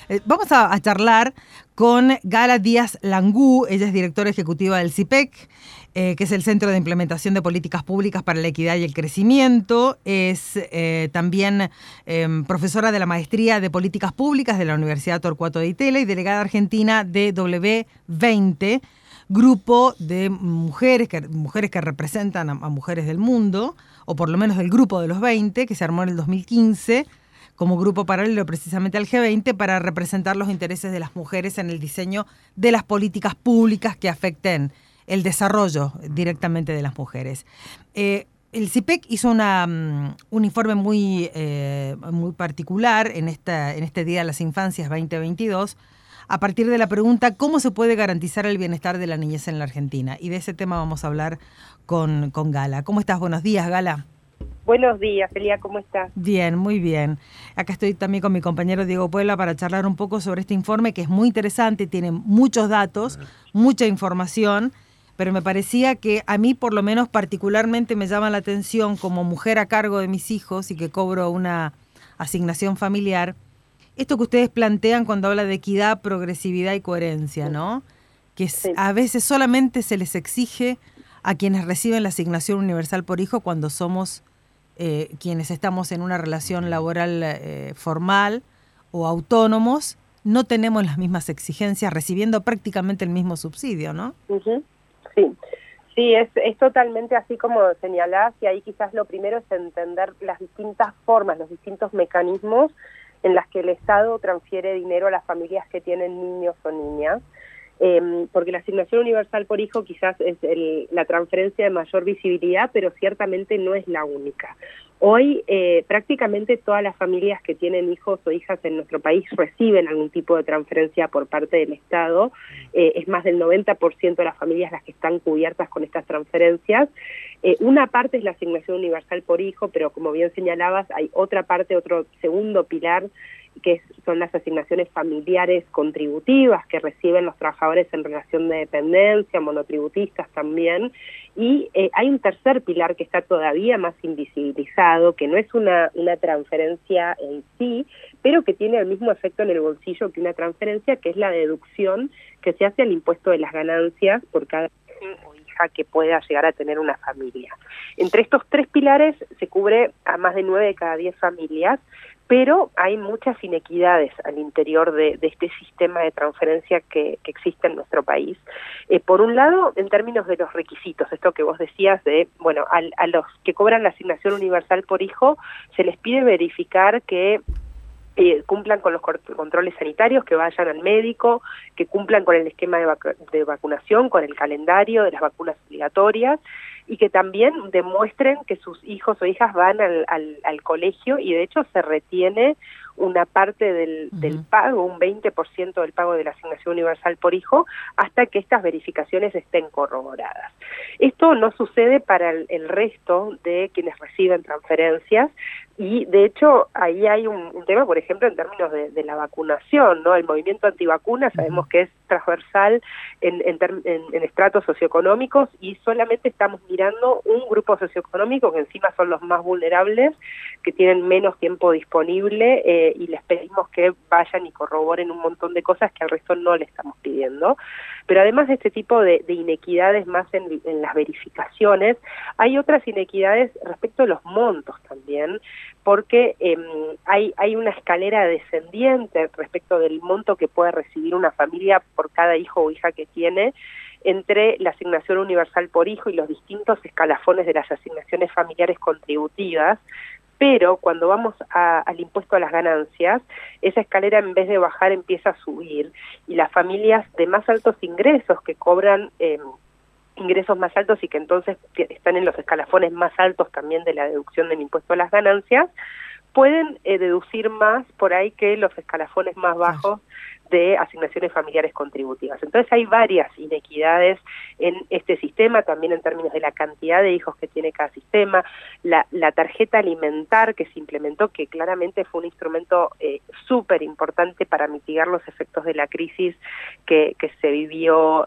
Vamos a charlar con Gala Díaz Langú. Ella es directora ejecutiva del CIPEC, que es el Centro de Implementación de Políticas Públicas para la Equidad y el Crecimiento. Es también profesora de la Maestría de Políticas Públicas de la Universidad Torcuato Di Tella y delegada argentina de W20, grupo de mujeres que representan a mujeres del mundo, o por lo menos del grupo de los 20, que se armó en el 2015 como grupo paralelo precisamente al G20 para representar los intereses de las mujeres en el diseño de las políticas públicas que afecten el desarrollo directamente de las mujeres. El CIPEC hizo un informe muy particular en este Día de las Infancias 2022 a partir de la pregunta ¿cómo se puede garantizar el bienestar de la niñez en la Argentina? Y de ese tema vamos a hablar con Gala. ¿Cómo estás? Buenos días, Gala. Buenos días, Elia, ¿cómo estás? Bien, muy bien. Acá estoy también con mi compañero Diego Puebla para charlar un poco sobre este informe que es muy interesante, tiene muchos datos, mucha información, pero me parecía que a mí por lo menos particularmente me llama la atención como mujer a cargo de mis hijos y que cobro una asignación familiar, esto que ustedes plantean cuando habla de equidad, progresividad y coherencia, ¿no? Que a veces solamente se les exige a quienes reciben la asignación universal por hijo cuando somos quienes estamos en una relación laboral formal o autónomos, no tenemos las mismas exigencias recibiendo prácticamente el mismo subsidio, ¿no? Uh-huh. Sí, es totalmente así como señalás, y ahí quizás lo primero es entender las distintas formas, los distintos mecanismos en las que el Estado transfiere dinero a las familias que tienen niños o niñas. Porque la asignación universal por hijo quizás es la transferencia de mayor visibilidad, pero ciertamente no es la única. Hoy prácticamente todas las familias que tienen hijos o hijas en nuestro país reciben algún tipo de transferencia por parte del Estado. Es más del 90% de las familias las que están cubiertas con estas transferencias. Una parte es la asignación universal por hijo, pero como bien señalabas, hay otra parte, otro segundo pilar, que son las asignaciones familiares contributivas que reciben los trabajadores en relación de dependencia, monotributistas también, y hay un tercer pilar que está todavía más invisibilizado, que no es una transferencia en sí, pero que tiene el mismo efecto en el bolsillo que una transferencia, que es la deducción que se hace al impuesto de las ganancias por cada hijo o hija que pueda llegar a tener una familia. Entre estos tres pilares se cubre a más de 9 de cada 10 familias, pero hay muchas inequidades al interior de este sistema de transferencia que existe en nuestro país. Por un lado, en términos de los requisitos, esto que vos decías de, bueno, a los que cobran la asignación universal por hijo, se les pide verificar que cumplan con los controles sanitarios, que vayan al médico, que cumplan con el esquema de vacunación, con el calendario de las vacunas obligatorias, y que también demuestren que sus hijos o hijas van al colegio, y de hecho se retiene una parte del pago, un 20% del pago de la asignación universal por hijo, hasta que estas verificaciones estén corroboradas. Esto no sucede para el resto de quienes reciben transferencias, y de hecho ahí hay un tema, por ejemplo, en términos de la vacunación, ¿no? El movimiento antivacuna sabemos que es transversal en estratos socioeconómicos, y solamente estamos mirando un grupo socioeconómico que encima son los más vulnerables, que tienen menos tiempo disponible, y les pedimos que vayan y corroboren un montón de cosas que al resto no le estamos pidiendo. Pero además de este tipo de inequidades más en las verificaciones, hay otras inequidades respecto a los montos también, porque hay una escalera descendiente respecto del monto que puede recibir una familia por cada hijo o hija que tiene, entre la asignación universal por hijo y los distintos escalafones de las asignaciones familiares contributivas. Pero cuando vamos al impuesto a las ganancias, esa escalera en vez de bajar empieza a subir, y las familias de más altos ingresos que cobran ingresos más altos y que entonces están en los escalafones más altos también de la deducción del impuesto a las ganancias, pueden deducir más por ahí que los escalafones más bajos de asignaciones familiares contributivas. Entonces hay varias inequidades en este sistema, también en términos de la cantidad de hijos que tiene cada sistema, la tarjeta alimentar que se implementó, que claramente fue un instrumento súper importante para mitigar los efectos de la crisis que se vivió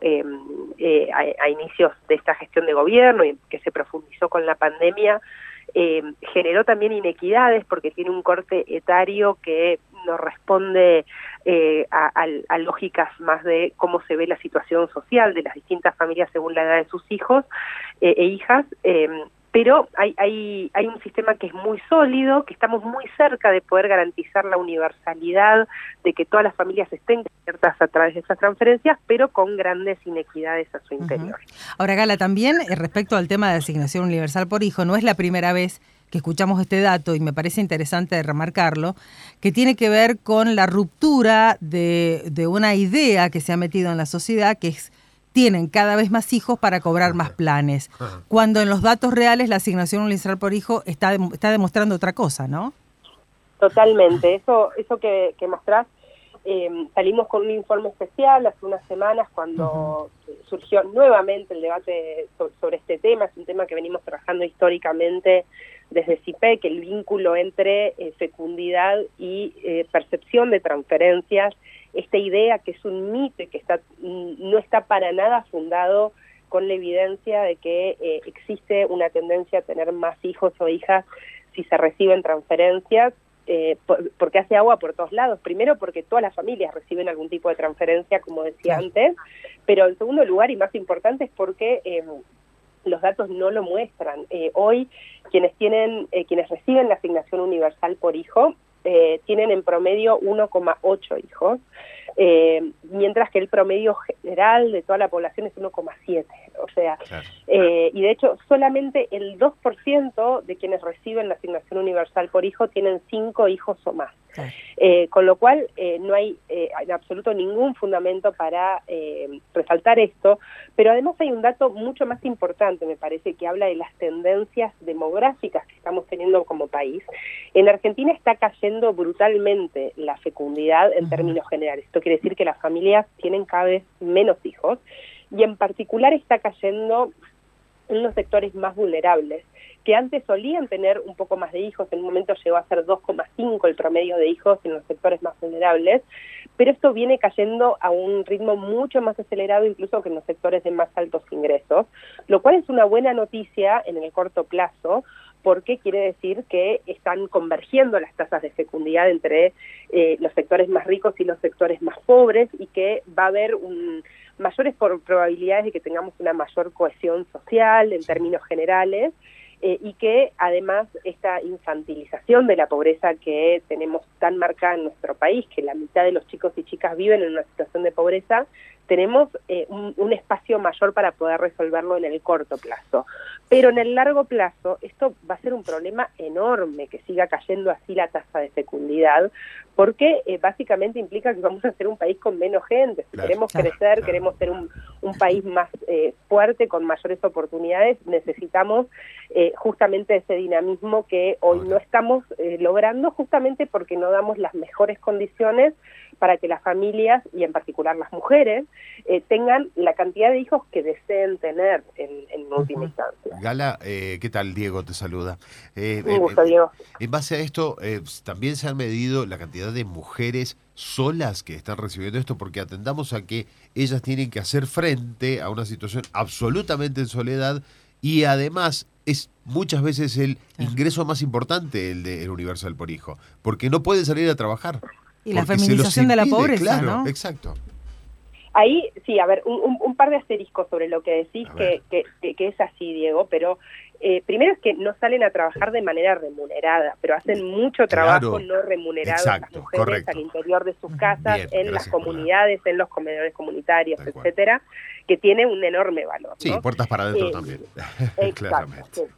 a inicios de esta gestión de gobierno y que se profundizó con la pandemia. Generó también inequidades porque tiene un corte etario que no responde a lógicas más de cómo se ve la situación social de las distintas familias según la edad de sus hijos e hijas, pero hay un sistema que es muy sólido, que estamos muy cerca de poder garantizar la universalidad, de que todas las familias estén cubiertas a través de esas transferencias, pero con grandes inequidades a su interior. Ahora, Gala, también respecto al tema de asignación universal por hijo, no es la primera vez que escuchamos este dato, y me parece interesante remarcarlo, que tiene que ver con la ruptura de una idea que se ha metido en la sociedad, que es tienen cada vez más hijos para cobrar más planes, cuando en los datos reales la asignación universal por hijo está demostrando otra cosa, ¿no? Totalmente, eso que mostrás, salimos con un informe especial hace unas semanas cuando surgió nuevamente el debate sobre este tema. Es un tema que venimos trabajando históricamente desde CIPEC, el vínculo entre fecundidad y percepción de transferencias, esta idea que es un mito y que no está para nada fundado con la evidencia de que existe una tendencia a tener más hijos o hijas si se reciben transferencias, porque hace agua por todos lados. Primero porque todas las familias reciben algún tipo de transferencia, como decía antes, pero en segundo lugar y más importante es porque los datos no lo muestran. Hoy quienes reciben la asignación universal por hijo tienen en promedio 1,8 hijos, mientras que el promedio general de toda la población es 1,7. O sea, y de hecho solamente el 2% de quienes reciben la asignación universal por hijo tienen 5 hijos o más. Con lo cual no hay en absoluto ningún fundamento para resaltar esto, pero además hay un dato mucho más importante, me parece, que habla de las tendencias demográficas que estamos teniendo como país. En Argentina está cayendo brutalmente la fecundidad en términos generales. Esto quiere decir que las familias tienen cada vez menos hijos, y en particular está cayendo en los sectores más vulnerables, que antes solían tener un poco más de hijos. En un momento llegó a ser 2,5 el promedio de hijos en los sectores más vulnerables, pero esto viene cayendo a un ritmo mucho más acelerado incluso que en los sectores de más altos ingresos, lo cual es una buena noticia en el corto plazo, porque quiere decir que están convergiendo las tasas de fecundidad entre los sectores más ricos y los sectores más pobres, y que va a haber mayores probabilidades de que tengamos una mayor cohesión social en términos generales, y que además esta infantilización de la pobreza que tenemos tan marcada en nuestro país, que la mitad de los chicos y chicas viven en una situación de pobreza, tenemos un espacio mayor para poder resolverlo en el corto plazo. Pero en el largo plazo esto va a ser un problema enorme, que siga cayendo así la tasa de fecundidad, porque básicamente implica que vamos a ser un país con menos gente. Si queremos crecer, queremos ser un país más fuerte, con mayores oportunidades, necesitamos justamente ese dinamismo que hoy no estamos logrando, justamente porque no damos las mejores condiciones para que las familias, y en particular las mujeres, tengan la cantidad de hijos que deseen tener en última instancia. Gala, ¿qué tal? Diego te saluda. Un gusto, Diego. En base a esto, también se han medido la cantidad de mujeres solas que están recibiendo esto, porque atendamos a que ellas tienen que hacer frente a una situación absolutamente en soledad, y además es muchas veces el ingreso más importante el universal por hijo, porque no pueden salir a trabajar. Y la feminización de la pobreza, claro, ¿no? Exacto. Ahí, sí, a ver, un par de asteriscos sobre lo que decís, que es así, Diego, pero primero es que no salen a trabajar de manera remunerada, pero hacen mucho trabajo no remunerado las mujeres al interior de sus casas, en las comunidades, en los comedores comunitarios, etcétera, que tiene un enorme valor, ¿no? Sí, puertas para adentro también. Claramente.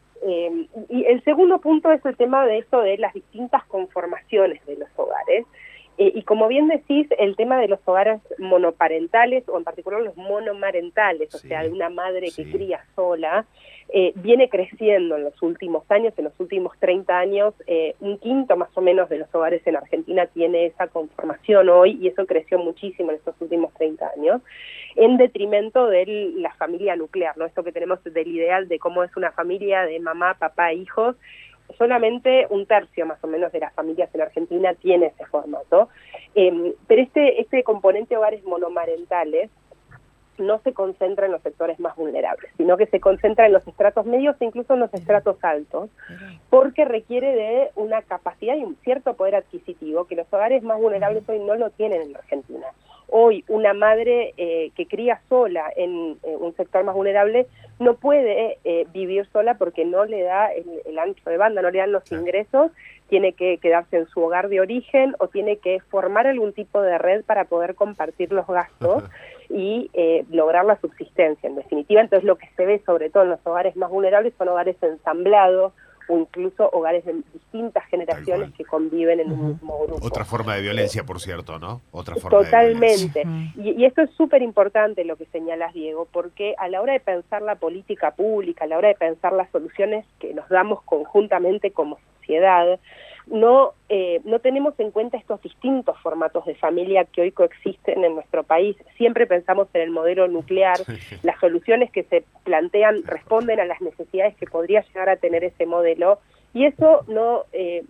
Y el segundo punto es el tema de esto de las distintas conformaciones de los hogares. Y como bien decís, el tema de los hogares monoparentales, o en particular los monomarentales, o sea, de una madre que cría sola, viene creciendo en los últimos años. En los últimos 30 años, un quinto más o menos de los hogares en Argentina tiene esa conformación hoy, y eso creció muchísimo en estos últimos 30 años, en detrimento de la familia nuclear, ¿no? Esto que tenemos del ideal de cómo es una familia de mamá, papá, hijos. Solamente un tercio más o menos de las familias en Argentina tiene ese formato, pero este componente de hogares monomarentales no se concentra en los sectores más vulnerables, sino que se concentra en los estratos medios e incluso en los estratos altos, porque requiere de una capacidad y un cierto poder adquisitivo que los hogares más vulnerables hoy no lo tienen en la Argentina. Hoy una madre que cría sola en un sector más vulnerable no puede vivir sola porque no le da el ancho de banda, no le dan los ingresos, tiene que quedarse en su hogar de origen o tiene que formar algún tipo de red para poder compartir los gastos y lograr la subsistencia. En definitiva, entonces lo que se ve sobre todo en los hogares más vulnerables son hogares ensamblados, o incluso hogares de distintas generaciones que conviven en un mismo grupo. Otra forma de violencia, por cierto, ¿no? Otra forma Totalmente. De violencia. Y esto es súper importante lo que señalas, Diego, porque a la hora de pensar la política pública, a la hora de pensar las soluciones que nos damos conjuntamente como sociedad, no tenemos en cuenta estos distintos formatos de familia que hoy coexisten en nuestro país. Siempre pensamos en el modelo nuclear, las soluciones que se plantean responden a las necesidades que podría llegar a tener ese modelo, y eso no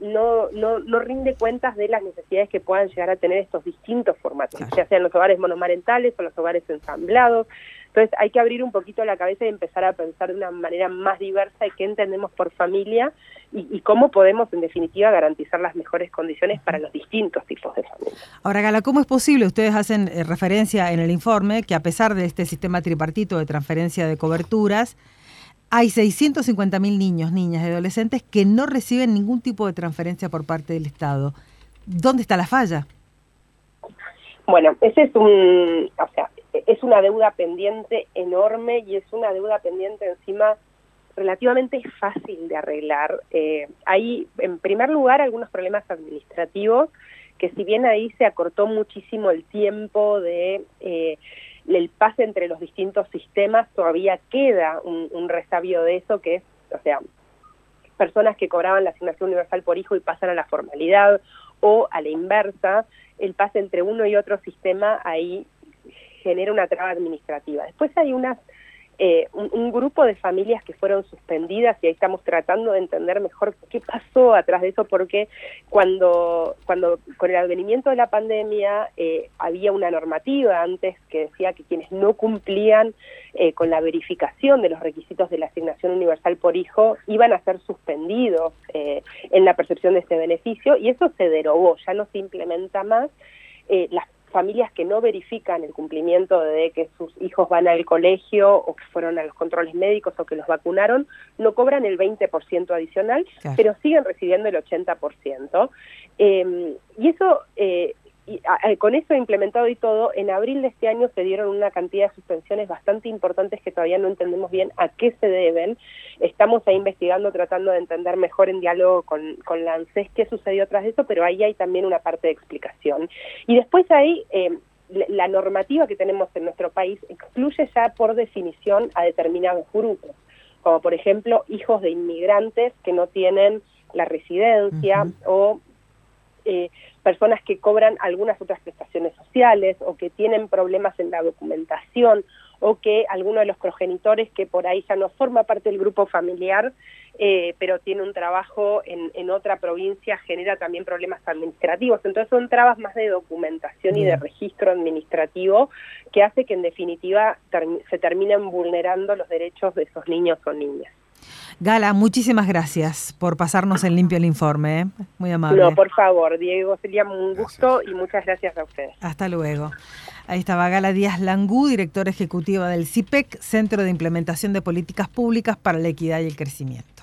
rinde cuentas de las necesidades que puedan llegar a tener estos distintos formatos, ya sean los hogares monomarentales o los hogares ensamblados. Entonces hay que abrir un poquito la cabeza y empezar a pensar de una manera más diversa de qué entendemos por familia y cómo podemos, en definitiva, garantizar las mejores condiciones para los distintos tipos de familia. Ahora, Gala, ¿cómo es posible? Ustedes hacen referencia en el informe que a pesar de este sistema tripartito de transferencia de coberturas, hay 650.000 niños, niñas y adolescentes que no reciben ningún tipo de transferencia por parte del Estado. ¿Dónde está la falla? Bueno, ese es una deuda pendiente enorme y es una deuda pendiente encima relativamente fácil de arreglar. Hay, en primer lugar, algunos problemas administrativos, que si bien ahí se acortó muchísimo el tiempo de el pase entre los distintos sistemas, todavía queda un resabio de eso, que es, personas que cobraban la asignación universal por hijo y pasan a la formalidad, o a la inversa, el pase entre uno y otro sistema ahí genera una traba administrativa. Después hay un grupo de familias que fueron suspendidas y ahí estamos tratando de entender mejor qué pasó atrás de eso, porque cuando con el advenimiento de la pandemia había una normativa antes que decía que quienes no cumplían con la verificación de los requisitos de la asignación universal por hijo iban a ser suspendidos en la percepción de ese beneficio, y eso se derogó, ya no se implementa más. Las familias que no verifican el cumplimiento de que sus hijos van al colegio o que fueron a los controles médicos o que los vacunaron, no cobran el 20% adicional, claro, pero siguen recibiendo el 80%. Y eso, con eso implementado y todo, en abril de este año se dieron una cantidad de suspensiones bastante importantes que todavía no entendemos bien a qué se deben. Estamos ahí investigando, tratando de entender mejor en diálogo con la ANSES qué sucedió tras eso, pero ahí hay también una parte de explicación. Y después ahí, la normativa que tenemos en nuestro país excluye ya por definición a determinados grupos, como por ejemplo hijos de inmigrantes que no tienen la residencia, o personas que cobran algunas otras prestaciones sociales o que tienen problemas en la documentación, o que alguno de los progenitores que por ahí ya no forma parte del grupo familiar, pero tiene un trabajo en otra provincia, genera también problemas administrativos. Entonces son trabas más de documentación y de registro administrativo que hace que en definitiva se terminen vulnerando los derechos de esos niños o niñas. Gala, muchísimas gracias por pasarnos en limpio el informe, muy amable. No, por favor, Diego, sería un gusto y muchas gracias a ustedes. Hasta luego. Ahí estaba Gala Díaz Langú, directora ejecutiva del CIPEC, Centro de Implementación de Políticas Públicas para la Equidad y el Crecimiento.